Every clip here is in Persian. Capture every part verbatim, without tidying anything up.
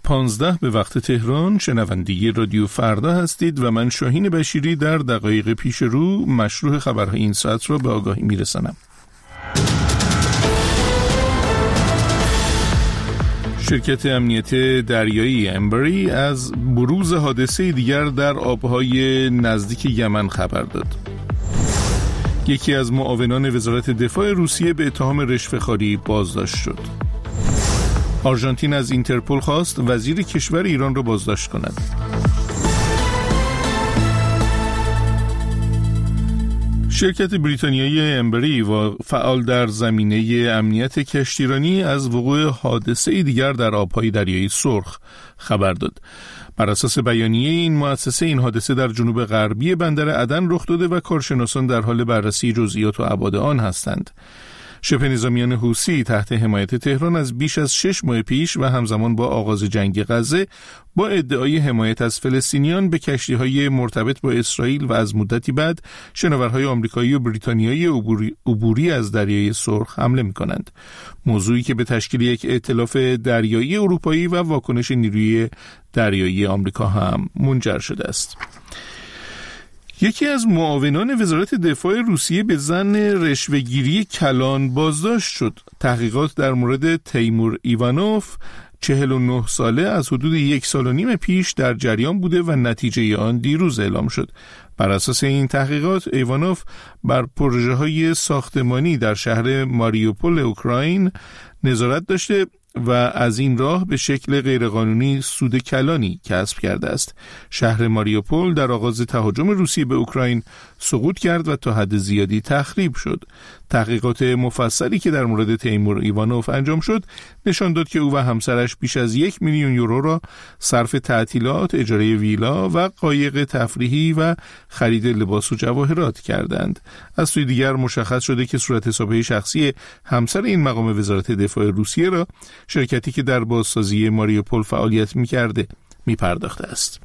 پانزده به وقت تهران. شنونده رادیو فردا هستید و من شاهین بشیری در دقایق پیش رو مشروع خبرهای این ساعت را به آگاهی میرسانم. شرکت امنیت دریایی امبری از بروز حادثه دیگر در آبهای نزدیک یمن خبر داد. یکی از معاونان وزارت دفاع روسیه به اتهام رشوه‌خواری بازداشت شد. آرژانتین از اینترپل خواست وزیر کشور ایران را بازداشت کند. شرکت بریتانیایی امبری و فعال در زمینه امنیت کشتیرانی از وقوع حادثه دیگر در آبهای دریای سرخ خبر داد. بر اساس بیانیه این مؤسسه، این حادثه در جنوب غربی بندر عدن رخ داده و کارشناسان در حال بررسی جزئیات و ابعاد آن هستند. شبه نظامیان حوثی تحت حمایت تهران از بیش از شش ماه پیش و همزمان با آغاز جنگ غزه با ادعای حمایت از فلسطینیان به کشتی‌های مرتبط با اسرائیل و از مدتی بعد شناورهای آمریکایی و بریتانیایی عبوری, عبوری از دریای سرخ حمله می‌کنند. موضوعی که به تشکیل یک ائتلاف دریایی اروپایی و واکنش نیروی دریایی آمریکا هم منجر شده است. یکی از معاونان وزارت دفاع روسیه به ظن رشوه‌گیری کلان بازداشت شد. تحقیقات در مورد تیمور ایوانوف چهل و نه ساله از حدود یک سال و نیم پیش در جریان بوده و نتیجه آن دیروز اعلام شد. بر اساس این تحقیقات، ایوانوف بر پروژه‌های ساختمانی در شهر ماریوپول اوکراین نظارت داشته و از این راه به شکل غیرقانونی سود کلانی کسب کرده است. شهر ماریوپول در آغاز تهاجم روسیه به اوکراین سقوط کرد و تا حد زیادی تخریب شد. تحقیقات مفصلی که در مورد تیمور ایوانوف انجام شد نشان داد که او و همسرش بیش از یک میلیون یورو را صرف تعطیلات، اجاره ویلا و قایق تفریحی و خرید لباس و جواهرات کردند. از سوی دیگر مشخص شده که صورت حسابهای شخصی همسر این مقام وزارت دفاع روسیه را شرکتی که در بازسازی ماریوپول فعالیت می‌کرده می‌پرداخته است.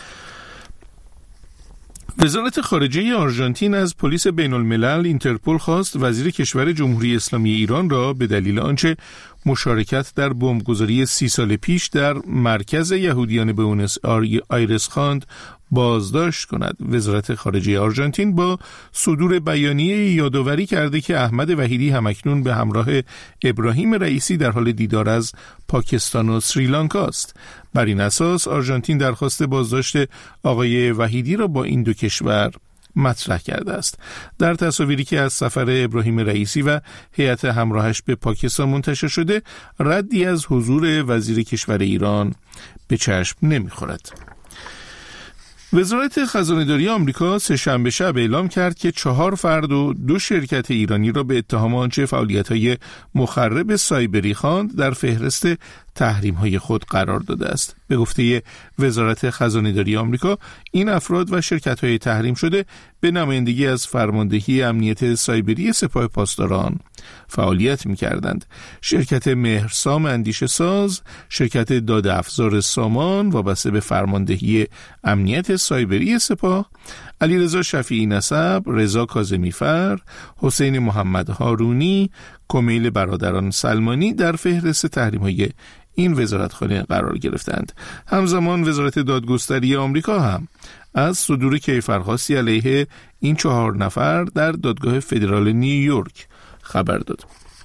وزارت خارجه آرژانتین از پلیس بین الملل اینترپل خواست وزیر کشور جمهوری اسلامی ایران را به دلیل آنچه مشارکت در بمبگذاری سی سال پیش در مرکز یهودیان بونس آیرس خواند بازداشت کند. وزارت خارجه آرژانتین با صدور بیانیه یادآوری کرده که احمد وحیدی همکنون به همراه ابراهیم رئیسی در حال دیدار از پاکستان و سریلانکا است. بر این اساس آرژانتین درخواست بازداشت آقای وحیدی را با این دو کشور مطرح کرده است. در تصاویری که از سفر ابراهیم رئیسی و هیئت همراهش به پاکستان منتشر شده، ردی از حضور وزیر کشور ایران به چشم نمی‌خورد. وزارت خزانه‌داری آمریکا سه‌شنبه شب اعلام کرد که چهار فرد و دو شرکت ایرانی را به اتهام آنچه فعالیت‌های مخرب سایبری خواند در فهرست تحریم‌های خود قرار داده است. به گفته وزارت خزانه‌داری آمریکا، این افراد و شرکت‌های تحریم شده به نمایندگی از فرماندهی امنیت سایبری سپاه پاسداران فعالیت می‌کردند. شرکت مهرسام اندیشه ساز، شرکت داده افزار سامان وابسته به فرماندهی امنیت سایبری سپاه، علیرضا شفیعی نسب، رضا کاظمی‌فر، حسین محمد هارونی، کمیل برادران سلمانی در فهرست تحریم‌های این وزارتخانه قرار گرفتند. همزمان وزارت دادگستری آمریکا هم از صدور کیفرخواستی علیه این چهار نفر در دادگاه فدرال نیویورک خبر داد.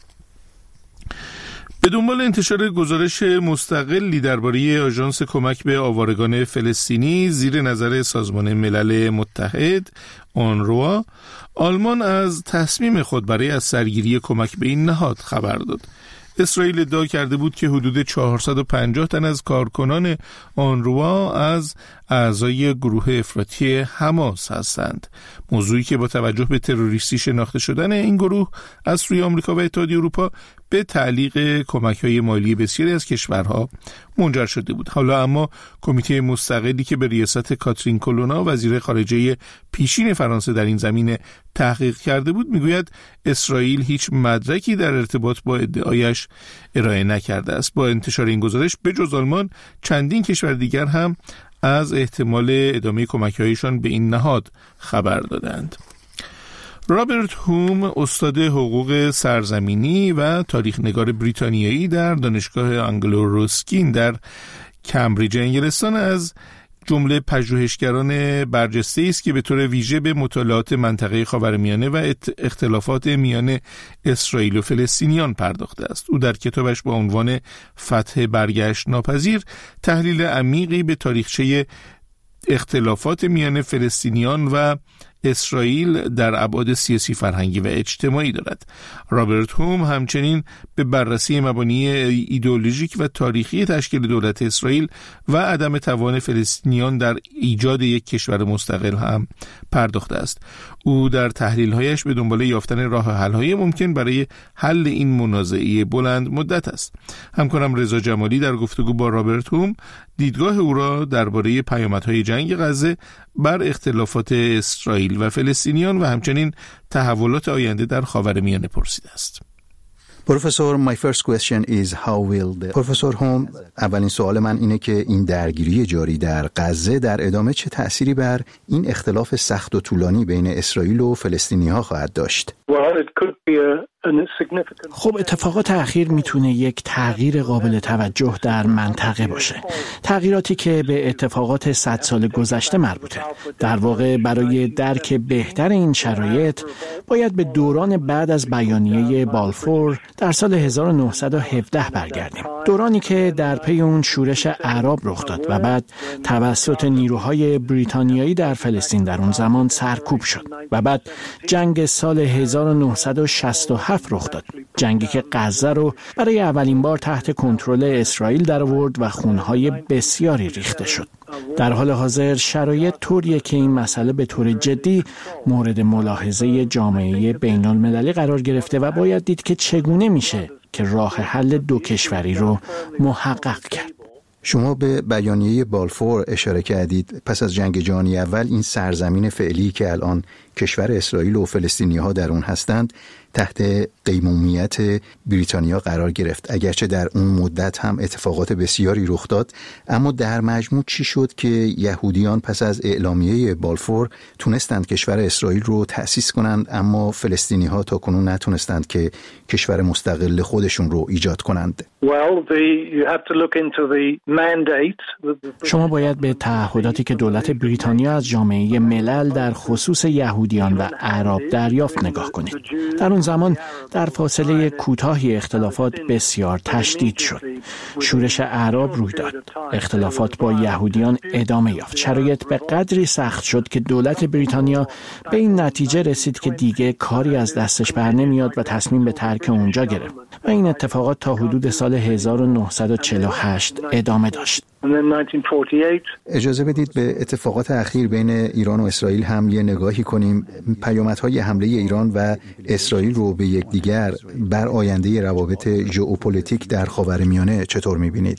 به دنبال انتشار گزارش مستقلی درباره آژانس کمک به آوارگان فلسطینی زیر نظر سازمان ملل متحد اونروا، آلمان از تصمیم خود برای از سرگیری کمک به این نهاد خبر داد. اسرائیل ادعا کرده بود که حدود چهارصد و پنجاه تن از کارکنان اونروا از اعضای گروه افراطی حماس هستند. موضوعی که با توجه به تروریستی شناخته شدن این گروه از سوی آمریکا و اتحادیه اروپا به تعلیق کمک‌های مالی بسیاری از کشورها منجر شده بود. حالا اما کمیته مستقلی که به ریاست کاترین کولونا وزیر خارجه پیشین فرانسه در این زمینه تحقیق کرده بود میگوید اسرائیل هیچ مدرکی در ارتباط با ادعایش ارائه نکرده است. با انتشار این گزارش به جز آلمان چندین کشور دیگر هم از احتمال ادامه کمک‌هایشان به این نهاد خبر دادند. رابرت هوم، استاد حقوق سرزمینی و تاریخ نگار بریتانیایی در دانشگاه آنگلو روسکین در کمبریج انگلستان از جمله پژوهشگران برجسته است که به طور ویژه به مطالعات منطقه خاورمیانه و اختلافات میان اسرائیل و فلسطینیان پرداخته است. او در کتابش با عنوان فتح برگشت ناپذیر تحلیل عمیقی به تاریخچه اختلافات میان فلسطینیان و اسرائیل در ابعاد سیاسی، فرهنگی و اجتماعی دارد. رابرت هوم همچنین به بررسی مبانی ایدئولوژیک و تاریخی تشکیل دولت اسرائیل و عدم توان فلسطینیان در ایجاد یک کشور مستقل هم پرداخته است. او در تحلیل‌هایش به دنبال یافتن راه حل‌های ممکن برای حل این منازعه بلند مدت است. همکارم رضا جمالی در گفتگو با رابرت هوم دیدگاه او را درباره پیامدهای جنگ غزه بر اختلافات اسرائیل و فلسطینیان و همچنین تحولات آینده در خاورمیانه پرسیده است. پروفسور my first question is how will the پروفسور هوم، اولین سوال من اینه که این درگیری جاری در غزه در ادامه چه تأثیری بر این اختلاف سخت و طولانی بین اسرائیل و فلسطینی‌ها خواهد داشت؟ Well, it could be a خب اتفاقات اخیر میتونه یک تغییر قابل توجه در منطقه باشه. تغییراتی که به اتفاقات صد سال گذشته مربوطه. در واقع برای درک بهتر این شرایط باید به دوران بعد از بیانیه بالفور در سال هزار و نهصد و هفده برگردیم. دورانی که در پی اون شورش اعراب رخ داد و بعد توسط نیروهای بریتانیایی در فلسطین در اون زمان سرکوب شد و بعد جنگ سال هزار و نهصد و شصت و هفت رخ داد. جنگی که غزه رو برای اولین بار تحت کنترل اسرائیل در آورد و خونهای بسیاری ریخته شد. در حال حاضر شرایط طوریه که این مسئله به طور جدی مورد ملاحظه جامعه بین المللی قرار گرفته و باید دید که چگونه میشه که راه حل دو کشوری رو محقق کرد. شما به بیانیه بالفور اشاره کردید. پس از جنگ جهانی اول این سرزمین فعلی که الان کشور اسرائیل و فلسطینی‌ها در اون هستند تحت قیمومیت بریتانیا قرار گرفت. اگرچه در اون مدت هم اتفاقات بسیاری رخ داد، اما در مجموع چی شد که یهودیان پس از اعلامیه بالفور تونستند کشور اسرائیل رو تأسیس کنند، اما فلسطینی‌ها تا کنون نتونستند که کشور مستقل خودشون رو ایجاد کنند؟ Well, the, you have to look into the mandate. شما باید به تعهداتی که دولت بریتانیا از جامعه ملل در خصوص یهودیان و اعراب دریافت نگاه کنید. در اون زمان در فاصله کوتاهی اختلافات بسیار تشدید شد. شورش اعراب روی داد. اختلافات با یهودیان ادامه یافت. شرایط به قدری سخت شد که دولت بریتانیا به این نتیجه رسید که دیگه کاری از دستش بر نمیاد و تصمیم به ترک اونجا گرفت. و این اتفاقات تا حدود سال هزار و نهصد و چهل و هشت ادامه داشت. اجازه بدید به اتفاقات اخیر بین ایران و اسرائیل هم یه نگاهی کنیم. پیامدهای حمله ایران و اسرائیل رو به یکدیگر بر آینده روابط ژئوپلیتیک در خاورمیانه چطور می‌بینید؟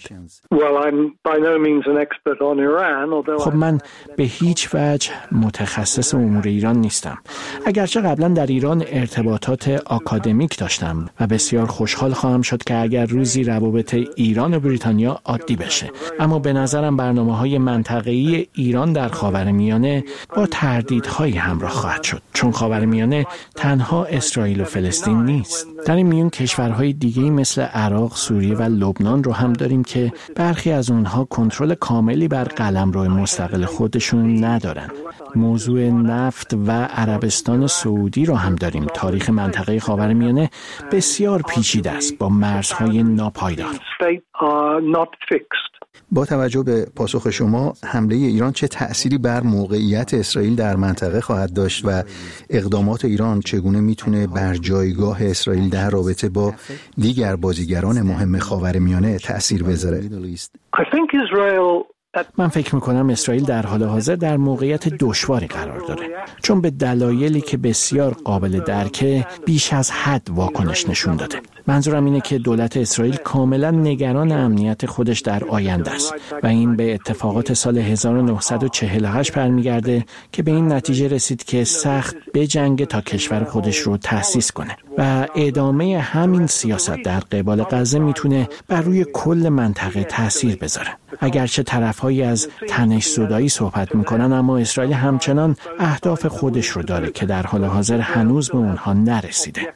خب من به هیچ وجه متخصص امور ایران نیستم. اگرچه قبلا در ایران ارتباطات آکادمیک داشتم و بسیار خوشحال خواهم شد که اگر روزی روابط ایران و بریتانیا عادی بشه. اما به نظرم برنامه‌های منطقه‌ای ایران در خاورمیانه با تردیدهایی همراه خواهد شد، چون خاورمیانه تنها اسرائیل و فلسطین نیست. در این میون کشورهای دیگه‌ای مثل عراق، سوریه و لبنان رو هم داریم که برخی از اونها کنترل کاملی بر قلمرو مستقل خودشون ندارن. موضوع نفت و عربستان سعودی رو هم داریم. تاریخ منطقه خاورمیانه بسیار پیچیده است با مرزهای ناپایدار. با توجه به پاسخ شما، حمله ایران چه تأثیری بر موقعیت اسرائیل در منطقه خواهد داشت و اقدامات ایران چگونه میتونه بر جایگاه اسرائیل در رابطه با دیگر بازیگران مهم خاورمیانه تأثیر بذاره؟ من فکر میکنم اسرائیل در حال حاضر در موقعیت دشواری قرار داره، چون به دلایلی که بسیار قابل درکه بیش از حد واکنش نشون داده. منظورم اینه که دولت اسرائیل کاملا نگران امنیت خودش در آینده است و این به اتفاقات سال هزار و نهصد و چهل و هشت برمیگرده که به این نتیجه رسید که سخت بجنگه تا کشور خودش رو تأسیس کنه و ادامه همین سیاست در قبال غزه میتونه بر روی کل منطقه تأثیر بذاره. اگرچه طرفهایی از تنش زدایی صحبت میکنن، اما اسرائیل همچنان اهداف خودش رو داره که در حال حاضر هنوز به اونها نرسیده.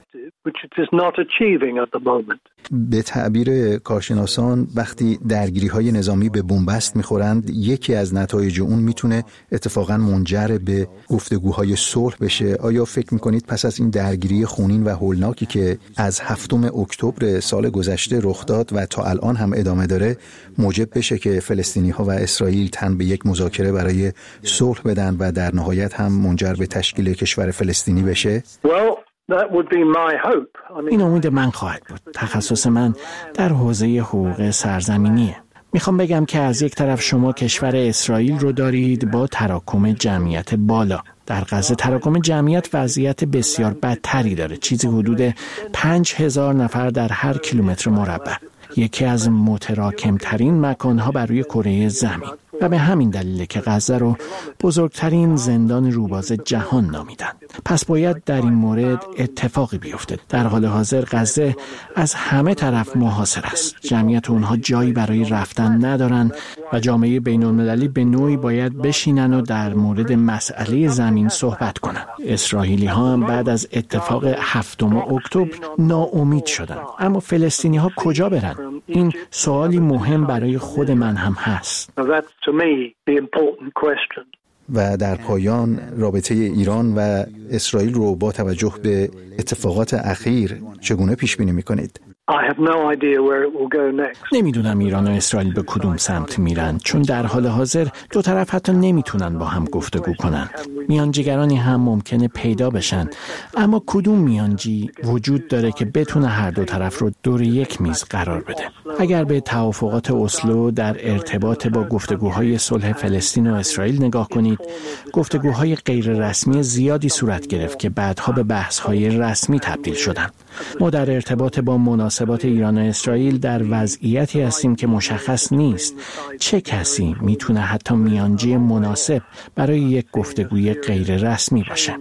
which it is not achieving at the moment. به تعبیر کارشناسان وقتی درگیری‌های نظامی به بنبست می‌خورند، یکی از نتایج اون میتونه اتفاقاً منجر به گفتگوهای صلح بشه. آیا فکر می‌کنید پس از این درگیری خونین و هولناکی که از هفتم اکتبر سال گذشته رخ داد و تا الان هم ادامه داره، موجب بشه که فلسطینی‌ها و اسرائیل تن به یک مذاکره برای صلح بدن و در نهایت هم منجر به تشکیل کشور فلسطینی بشه؟ Well, that would be my hope. I mean, این امید من خواهد بود. تخصص من در حوزه حقوق سرزمینیه. میخوام بگم که از یک طرف شما کشور اسرائیل رو دارید با تراکم جمعیت بالا. در غزه تراکم جمعیت وضعیت بسیار بدتری داره. چیزی حدود پنج هزار نفر در هر کیلومتر مربع. یکی از متراکمترین مکانها بر روی کره زمین و به همین دلیل که غزه رو بزرگترین زندان روباز جهان نامیدن. پس باید در این مورد اتفاقی بیفته. در حال حاضر غزه از همه طرف محاصر است. جمعیت اونها جایی برای رفتن ندارن و جامعه بین‌المللی به نوعی باید بشینن و در مورد مسئله زمین صحبت کنن. اسرائیلی ها هم بعد از اتفاق هفتم اکتبر ناامید شدن. اما فلسطینی ها کجا برن؟ این سوالی مهم برای خود من هم هست. to me the important question. و در پایان رابطه ایران و اسرائیل رو با توجه به اتفاقات اخیر چگونه پیش بینی می‌کنید؟ I have no idea where it will go next. نمیدونم ایران و اسرائیل به کدوم سمت میرن، چون در حال حاضر دو طرف حتی نمیتونن با هم گفتگو کنن. میانجیگرانی هم ممکنه پیدا بشن، اما کدوم میانجی وجود داره که بتونه هر دو طرف رو دور یک میز قرار بده؟ اگر به توافقات اسلو در ارتباط با گفتگوهای صلح فلسطین و اسرائیل نگاه کنید، گفتگوهای غیر رسمی زیادی صورت گرفت که بعدها به بحث‌های رسمی تبدیل شدن. ما در ارتباط با مناسبات ایران و اسرائیل در وضعیتی هستیم که مشخص نیست چه کسی میتونه حتی میانجی مناسب برای یک گفتگوی غیر رسمی باشه.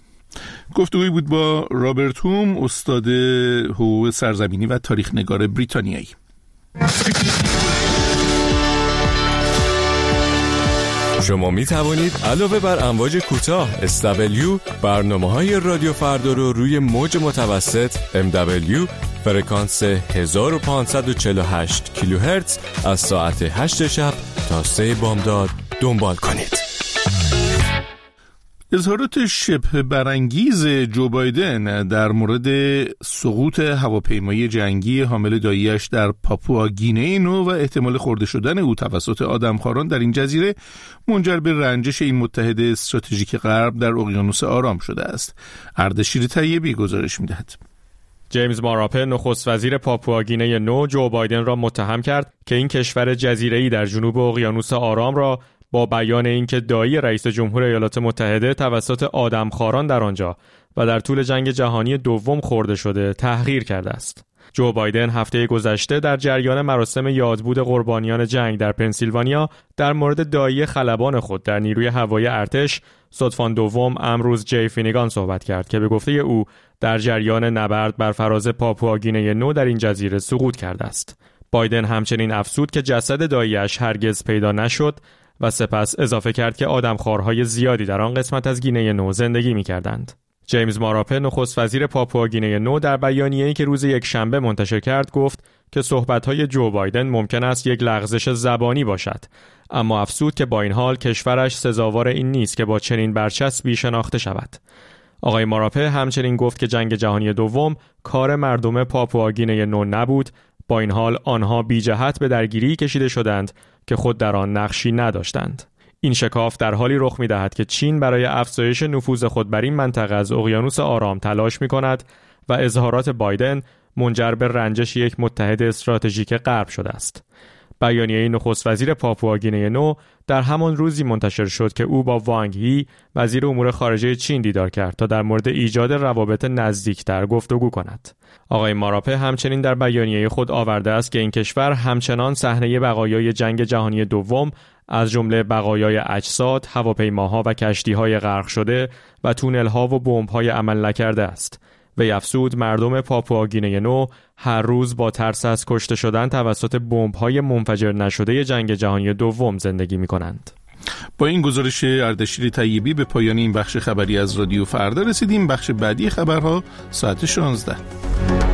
گفتگویی بود با رابرت هوم، استاد حقوق سرزمینی و تاریخ نگار بریتانیایی. شما می توانید علاوه بر امواج کوتاه اس دبلیو برنامه‌های رادیو فردا رو روی موج متوسط ام دبلیو فرکانس هزار و پانصد و چهل و هشت کیلوهرتز از ساعت هشت شب تا سه بامداد دنبال کنید. اظهارات شبه برانگیز جو بایدن در مورد سقوط هواپیمای جنگی حامل داعیش در پاپوا گینه نو و احتمال خورده شدن او توسط آدمخواران در این جزیره منجر به رنجش این متحد استراتژیک غرب در اقیانوس آرام شده است. اردشیر طیبی گزارش می‌دهد. جیمز ماراپه نخست وزیر پاپوا گینه نو جو بایدن را متهم کرد که این کشور جزیره‌ای در جنوب اقیانوس آرام را با بیان اینکه داعی رئیس جمهور ایالات متحده توسط آدمخواران در آنجا و در طول جنگ جهانی دوم خورده شده تحقیر کرده است. جو بایدن هفته گذشته در جریان مراسم یادبود قربانیان جنگ در پنسیلوانیا در مورد داعی خلبان خود در نیروی هوایی ارتش صدفان دوم امروز جی فینیگان صحبت کرد که به گفته او در جریان نبرد بر فراز پاپوا گینه نو در این جزیره سقوط کرده است. بایدن همچنین افزود که جسد داعیش هرگز پیدا نشد و سپس اضافه کرد که آدمخوارهای زیادی در آن قسمت از گینه نو زندگی می‌کردند. جیمز ماراپه نخست وزیر پاپوا گینه نو در بیانیه‌ای که روز یکشنبه منتشر کرد گفت که صحبت‌های جو بایدن ممکن است یک لغزش زبانی باشد، اما افزود که با این حال کشورش سزاوار این نیست که با چنین برچسبی شناخته شود. آقای ماراپه همچنین گفت که جنگ جهانی دوم کار مردم پاپوا گینه نو نبود، با این حال آنها بی جهت به درگیری کشیده شدند که خود در آن نقشی نداشتند. این شکاف در حالی رخ می‌دهد که چین برای افزایش نفوذ خود بر این منطقه از اقیانوس آرام تلاش می‌کند و اظهارات بایدن منجر به رنجش یک متحد استراتژیک غرب شده است. بیانیه نخست وزیر پاپوا گینه نو در همان روزی منتشر شد که او با وانگ هی وزیر امور خارجه چین دیدار کرد تا در مورد ایجاد روابط نزدیکتر گفتگو کند. آقای ماراپه همچنین در بیانیه خود آورده است که این کشور همچنان صحنه بقایای جنگ جهانی دوم از جمله بقایای اجساد، هواپیماها و کشتی‌های غرق شده و تونل‌ها و بمب‌های عمل نکرده است. وی افزود مردم پاپوا گینه نو هر روز با ترس از کشته شدن توسط بمب‌های منفجر نشده جنگ جهانی دوم زندگی می‌کنند. با این گزارش اردشیر طیبی به پایان این بخش خبری از رادیو فردا رسیدیم. بخش بعدی خبرها ساعت شانزده.